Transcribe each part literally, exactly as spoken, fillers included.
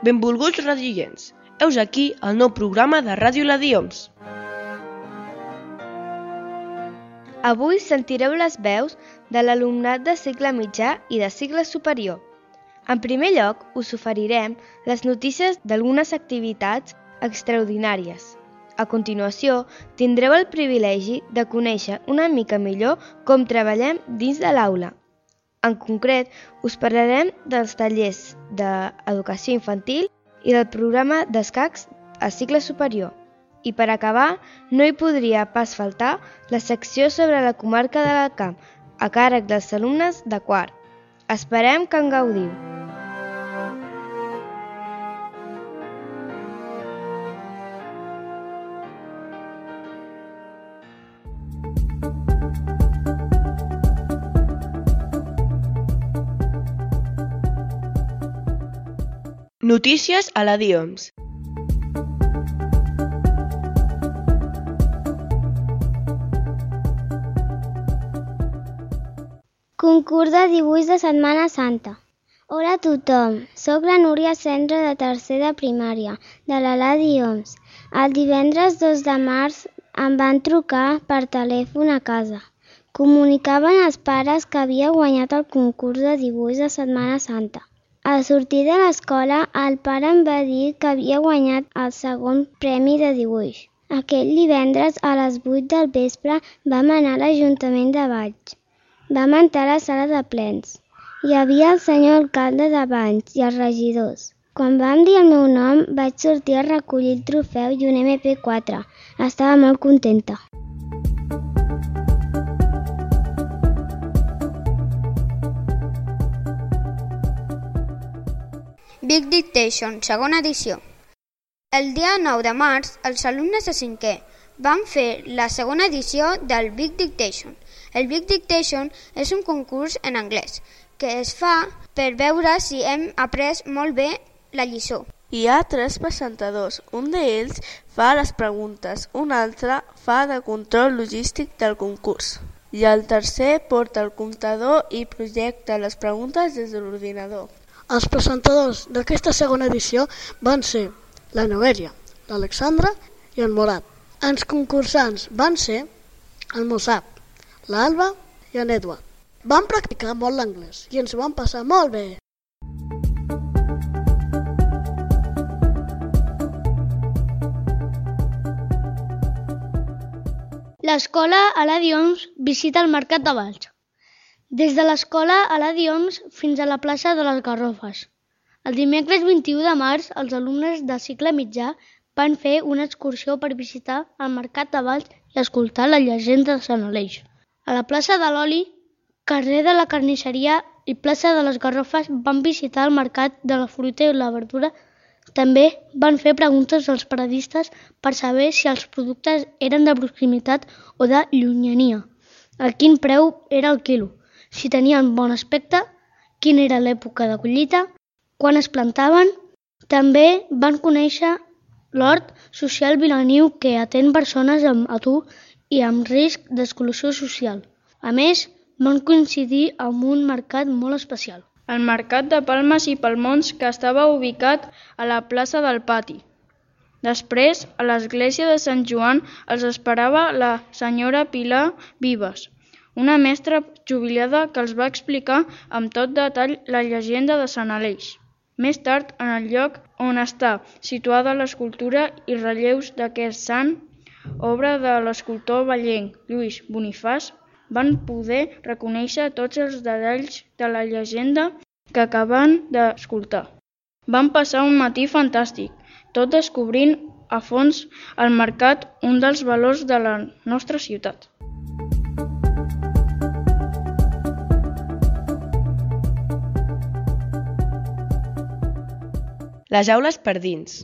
Benvolguts radioients, heus aquí el nou programa de Ràdio La Dioms. Avui sentireu les veus de l'alumnat de cicle mitjà i de cicle superior. En primer lloc, us oferirem les notícies d'algunes activitats extraordinàries. A continuació, tindreu el privilegi de conèixer una mica millor com treballem dins de l'aula. En concret, us parlarem dels tallers d'educació infantil i del programa d'escacs a cicle superior. I per acabar, no hi podria pas faltar la secció sobre la comarca de l'Alt Camp, a càrrec dels alumnes de quart. Esperem que en gaudiu. Notícies a la Dioms. Concurs de dibuix de Setmana Santa. Hola a tothom, soc la Núria Cendra de tercer de primària, de la La Dioms. El divendres dos de març em van trucar per telèfon a casa. Comunicaven als pares que havia guanyat el concurs de dibuix de Setmana Santa. Al sortir de l'escola, el pare em va dir que havia guanyat el segon premi de dibuix. Aquell divendres a les vuit del vespre vam anar a l'Ajuntament de Valls. Vam entrar a la sala de plens. Hi havia el senyor alcalde de Valls i els regidors. Quan vam dir el meu nom, vaig sortir a recollir el trofeu i un eme pe quatre. Estava molt contenta. Big Dictation, segona edició. El dia nou de març, els alumnes de cinquè van fer la segona edició del Big Dictation. El Big Dictation és un concurs en anglès que es fa per veure si hem après molt bé la lliçó. Hi ha tres presentadors, un d'ells fa les preguntes, un altre fa de control logístic del concurs i el tercer porta el comptador i projecta les preguntes des de l'ordinador. Els presentadors d'aquesta segona edició van ser la Noelia, l'Alexandra i el Morat. Els concursants van ser el Mosap, l'Alba i en Edward. Vam practicar molt l'anglès i ens ho vam passar molt bé. L'escola a la Dioms visita el Mercat de Valls. Des de l'escola a la Dioms fins a la plaça de les Garrofes. El dimecres vint-i-u de març, els alumnes de cicle mitjà van fer una excursió per visitar el Mercat de Valls i escoltar la llegenda de Sant Aleix. A la plaça de l'Oli, carrer de la Carnisseria i plaça de les Garrofes van visitar el mercat de la fruita i la verdura. També van fer preguntes als paradistes per saber si els productes eren de proximitat o de llunyania, a quin preu era el quilo, si tenien bon aspecte, quina era l'època de collita, quan es plantaven. També van conèixer l'hort social Vilaniu que atén persones amb atur i amb risc d'exclusió social. A més, van coincidir amb un mercat molt especial. El mercat de Palmes i Palmons que estava ubicat a la plaça del Pati. Després, a l'església de Sant Joan els esperava la senyora Pilar Vives, una mestra jubilada que els va explicar amb tot detall la llegenda de Sant Aleix. Més tard, en el lloc on està situada l'escultura i relleus d'aquest sant, obra de l'escultor vallenc Lluís Bonifaç, van poder reconèixer tots els detalls de la llegenda que acaben d'escoltar. Van passar un matí fantàstic, tot descobrint a fons el mercat, un dels valors de la nostra ciutat. Les aules per dins.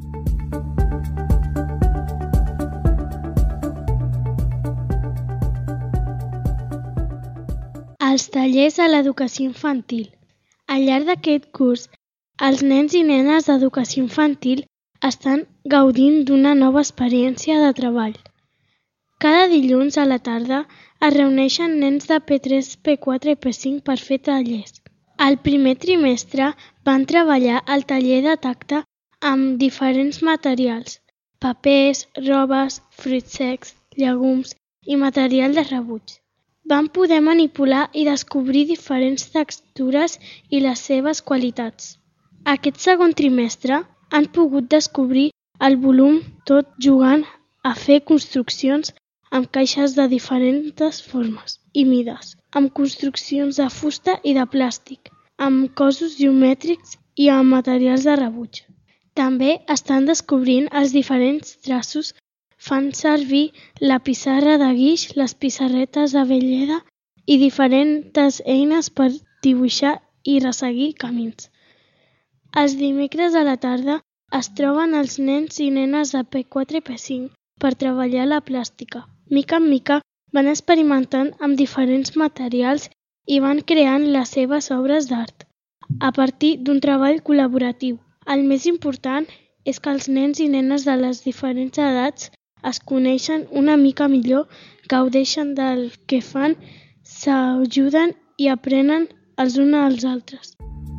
Els tallers a l'educació infantil. Al llarg d'aquest curs, els nens i nenes d'educació infantil estan gaudint d'una nova experiència de treball. Cada dilluns a la tarda es reuneixen nens de pe tres, pe quatre i pe cinc per fer tallers. Al primer trimestre Van treballar al taller de tacte amb diferents materials, papers, robes, fruits secs, llegums i material de rebuig. Van poder manipular i descobrir diferents textures i les seves qualitats. Aquest segon trimestre han pogut descobrir el volum tot jugant a fer construccions amb caixes de diferents formes i mides, amb construccions de fusta i de plàstic, amb cossos geomètrics i amb materials de rebuig. També estan descobrint els diferents traços, fan servir la pissarra de guix, les pissarretes de Velleda i diferents eines per dibuixar i resseguir camins. Els dimecres a la tarda es troben els nens i nenes de P quatre i P cinc per treballar la plàstica. Mica en mica van experimentant amb diferents materials i van creant les seves obres d'art a partir d'un treball col·laboratiu. El més important és que els nens i nenes de les diferents edats es coneixen una mica millor, gaudeixen del que fan, s'ajuden i aprenen els uns als altres.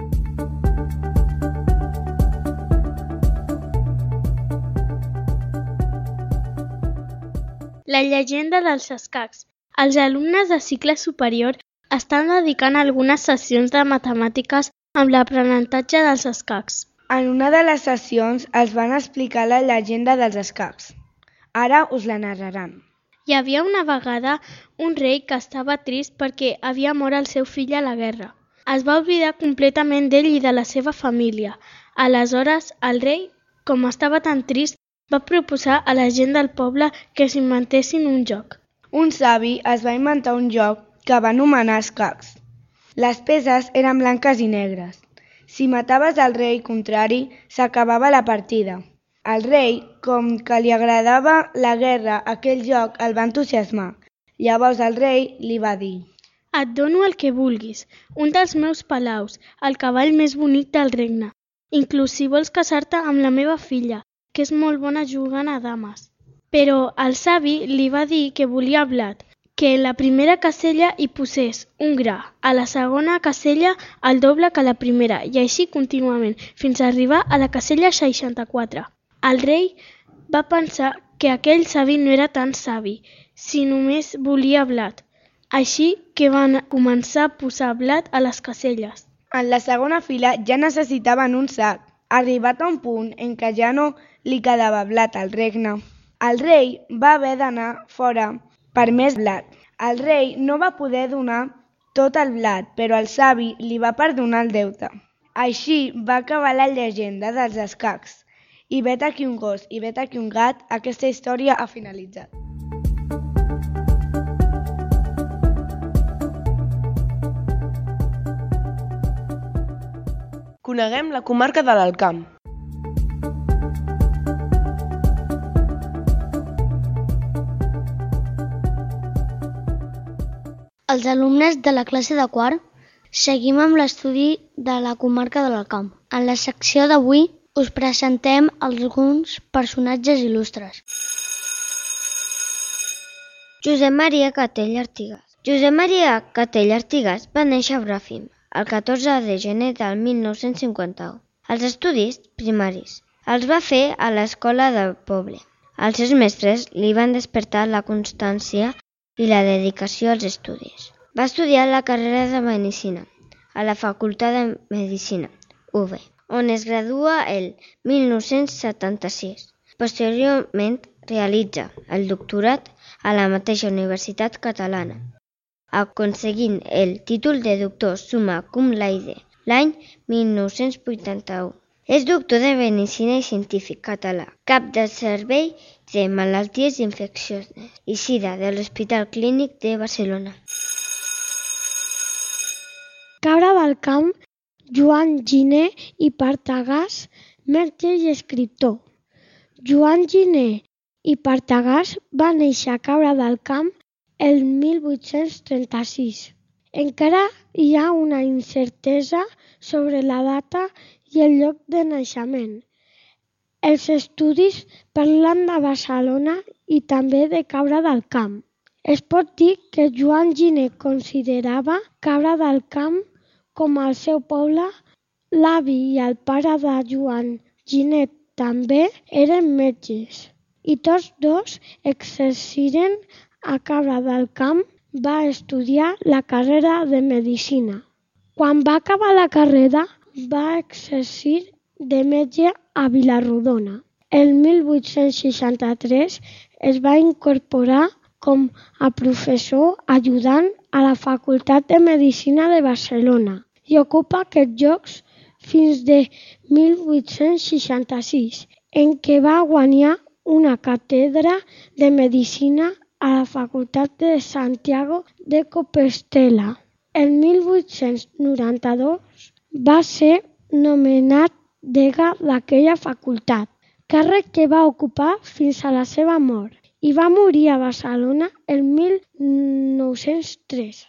La llegenda dels escacs. Els alumnes de cicle superior estan dedicant algunes sessions de matemàtiques amb l'aprenentatge dels escacs. En una de les sessions els van explicar la llegenda dels escacs. Ara us la narraran. Hi havia una vegada un rei que estava trist perquè havia mort el seu fill a la guerra. Es va oblidar completament d'ell i de la seva família. Aleshores, el rei, com estava tan trist, va proposar a la gent del poble que s'inventessin un joc. Un savi es va inventar un joc que va anomenar escacs. Les peces eren blanques i negres. Si mataves el rei contrari, s'acabava la partida. El rei, com que li agradava la guerra, aquell joc el va entusiasmar. Llavors el rei li va dir: Et dono el que vulguis, un dels meus palaus, el cavall més bonic del regne. Inclús si vols casar-te amb la meva filla, que és molt bona jugant a dames. Però el savi li va dir que volia blat, que en la primera casella hi posés un gra, a la segona casella el doble que la primera, i així contínuament, fins a arribar a la casella seixanta-quatre. El rei va pensar que aquell savi no era tan savi, si només volia blat. Així que van començar a posar blat a les caselles. En la segona fila ja necessitaven un sac, arribat a un punt en què ja no li quedava blat al regne. El rei va haver d'anar fora per més blat. El rei no va poder donar tot el blat, però el savi li va perdonar el deute. Així va acabar la llegenda dels escacs. I vet aquí un gos i vet aquí un gat, aquesta història ha finalitzat. Coneguem la comarca de l'Alt Camp. Els alumnes de la classe de quart seguim amb l'estudi de la comarca de l'Alt Camp. En la secció d'avui us presentem alguns personatges il·lustres. Josep Maria Catell Artigas. Josep Maria Catell Artigas va néixer a Bràfim el catorze de gener del mil nou-cents cinquanta-u. Els estudis primaris els va fer a l'escola del poble. Els seus mestres li van despertar la constància i la dedicació als estudis. Va estudiar la carrera de Medicina a la Facultat de Medicina, U B, on es gradua el mil nou-cents setanta-sis. Posteriorment realitza el doctorat a la mateixa Universitat Catalana, aconseguint el títol de doctor summa cum laude l'any mil nou-cents vuitanta-u. És doctor de Medicina i científic català, cap del Servei de Malalties Infeccioses i Sida de l'Hospital Clínic de Barcelona. Cabra del Camp, Joan Giner i Partagàs, metge i escriptor. Joan Giner i Partagàs va néixer a Cabra del Camp el mil vuit-cents trenta-sis. Encara hi ha una incertesa sobre la data i el lloc de naixement. Els estudis parlen de Barcelona i també de Cabra del Camp. Es pot dir que Joan Giner considerava Cabra del Camp com el seu poble L'avi i el pare de Joan Giner també eren metges i tots dos exerciren a Cabra del Camp. Va estudiar la carrera de medicina. Quan va acabar la carrera, va exercir de metge a Vila-rodona. El mil vuit-cents seixanta-tres es va incorporar com a professor ajudant a la Facultat de Medicina de Barcelona i ocupa aquests llocs fins de mil vuit-cents seixanta-sis, en què va guanyar una càtedra de Medicina a la Facultat de Santiago de Compostela. El mil vuit-cents noranta-dos va ser nomenat dega d'aquella facultat, càrrec que va ocupar fins a la seva mort, i va morir a Barcelona el mil nou-cents tres.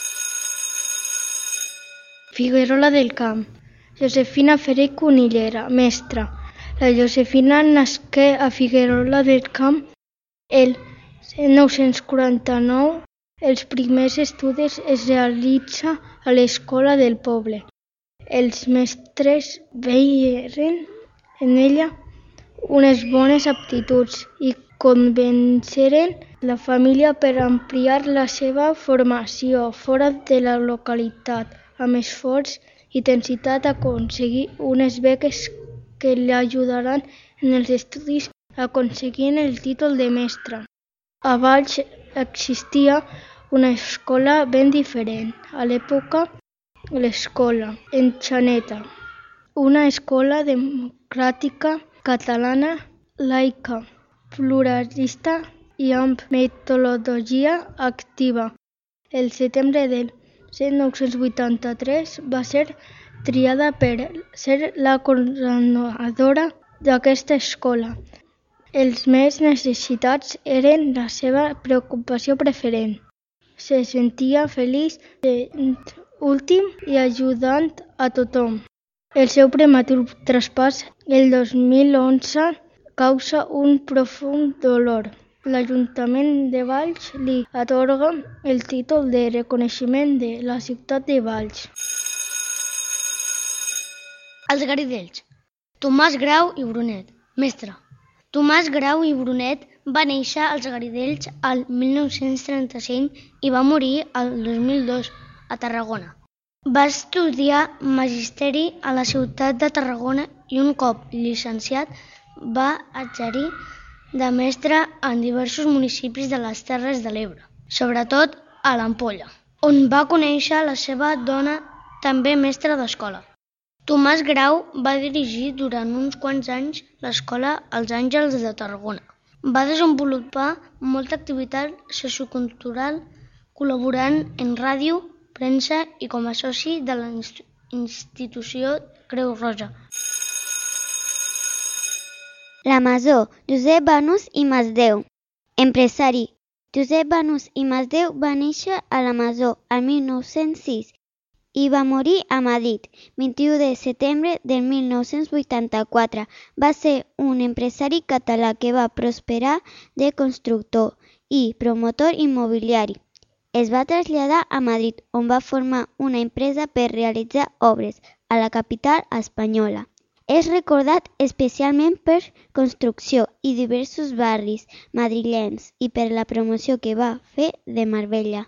Figuerola del Camp. Josefina Ferrer Cunillera, mestra. La Josefina nasqué a Figuerola del Camp el nou-cents quaranta-nou. Els primers estudis es realitzen a l'escola del poble. Els mestres veieren en ella unes bones aptituds i convenceren la família per ampliar la seva formació fora de la localitat, amb esforç i intensitat aconseguir unes beques que l'ajudaran en els estudis aconseguint el títol de mestra. A Valls existia una escola ben diferent. A l'època, l'escola Enxaneta, una escola democràtica catalana, laica, pluralista i amb metodologia activa. El setembre del mil nou-cents vuitanta-tres va ser triada per ser la coordinadora d'aquesta escola. Els més necessitats eren la seva preocupació preferent. Se sentia feliç sent últim i ajudant a tothom. El seu prematur traspàs el dos mil onze causa un profund dolor. L'Ajuntament de Valls li atorga el títol de reconeixement de la ciutat de Valls. Els Garidells. Tomàs Grau i Brunet, mestre. Tomàs Grau i Brunet va néixer als Garidells al mil nou-cents trenta-cinc i va morir al dos mil dos a Tarragona. Va estudiar magisteri a la ciutat de Tarragona i un cop llicenciat va exercir de mestre en diversos municipis de les Terres de l'Ebre, sobretot a l'Ampolla, on va conèixer la seva dona, també mestra d'escola. Tomàs Grau va dirigir durant uns quants anys l'escola Els Àngels de Tarragona. Va desenvolupar molta activitat sociocultural, col·laborant en ràdio, premsa i com a soci de la institució Creu Roja. La Masó, Josep Banús i Masdeu. Empresari. Josep Banús i Masdeu va néixer a la Masó el mil nou-cents sis i va morir a Madrid, vint-i-u de setembre del mil nou-cents vuitanta-quatre. Va ser un empresari català que va prosperar de constructor i promotor immobiliari. Es va traslladar a Madrid, on va formar una empresa per realitzar obres a la capital espanyola. És recordat especialment per construcció i diversos barris madrilenys i per la promoció que va fer de Marbella.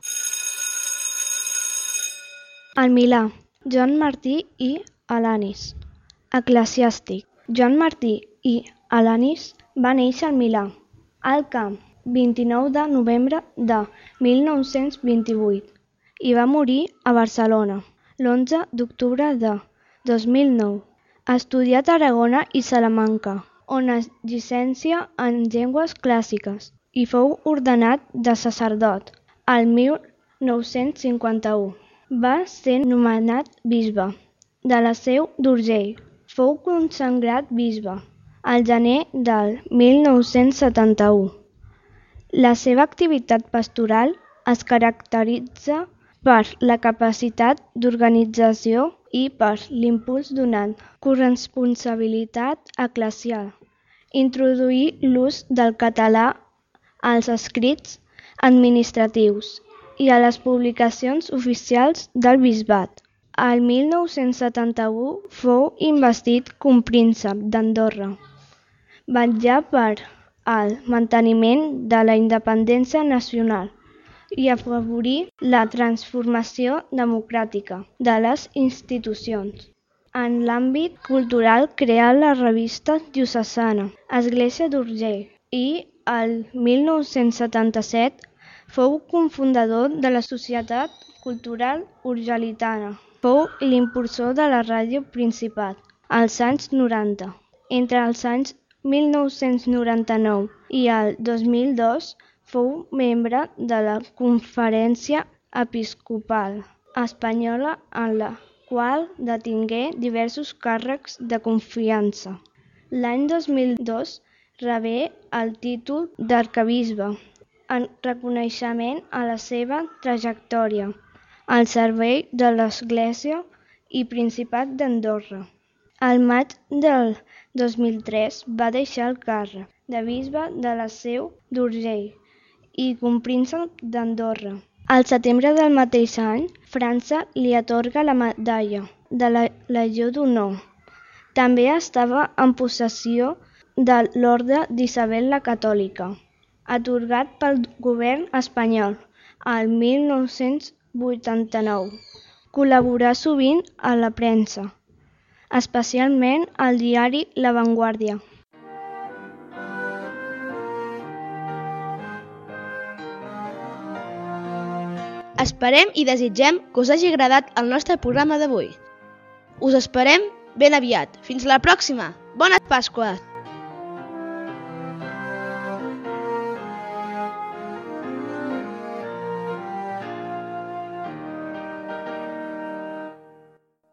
El Milà, Joan Martí i Alanis. Eclesiàstic. Joan Martí i Alanis va néixer al Milà, al Camp, vint-i-nou de novembre de mil nou-cents vint-i-vuit i va morir a Barcelona, l'onze d'octubre de dos mil nou. Estudià a Tarragona i Salamanca, on es llicencia en llengües clàssiques i fou ordenat de sacerdot al mil nou-cents cinquanta-u. Va ser nomenat bisbe de la Seu d'Urgell. Fou consagrat bisbe al gener del mil nou-cents setanta-u. La seva activitat pastoral es caracteritza per la capacitat d'organització i per l'impuls donat corresponsabilitat eclesial, introduir l'ús del català als escrits administratius i a les publicacions oficials del bisbat. El mil nou-cents setanta-u fou investit compríncep d'Andorra, vetllar per al manteniment de la independència nacional i afavorir la transformació democràtica de les institucions. En l'àmbit cultural creà la revista diocesana Església d'Urgell i el mil nou-cents setanta-set fou cofundador de la Societat Cultural Urgelitana. Fou l'impulsor de la ràdio Principat als anys noranta. Entre els anys mil nou-cents noranta-nou i el dos mil dos fou membre de la Conferència Episcopal Espanyola, en la qual detingué diversos càrrecs de confiança. L'any dos mil dos rebé el títol d'arquebisbe en reconeixement a la seva trajectòria al servei de l'Església i Principat d'Andorra. Al maig del dos mil tres va deixar el càrrec de bisbe de la Seu d'Urgell i compríncep d'Andorra. Al setembre del mateix any, França li atorga la medalla de la Legió d'Honor. També estava en possessió de l'Orde d'Isabel la Catòlica, atorgat pel govern espanyol el mil nou-cents vuitanta-nou. Col·laborà sovint a la premsa, especialment al diari La Vanguardia. Esperem i desitgem que us hagi agradat el nostre programa d'avui. Us esperem ben aviat. Fins la pròxima! Bones Pasqües!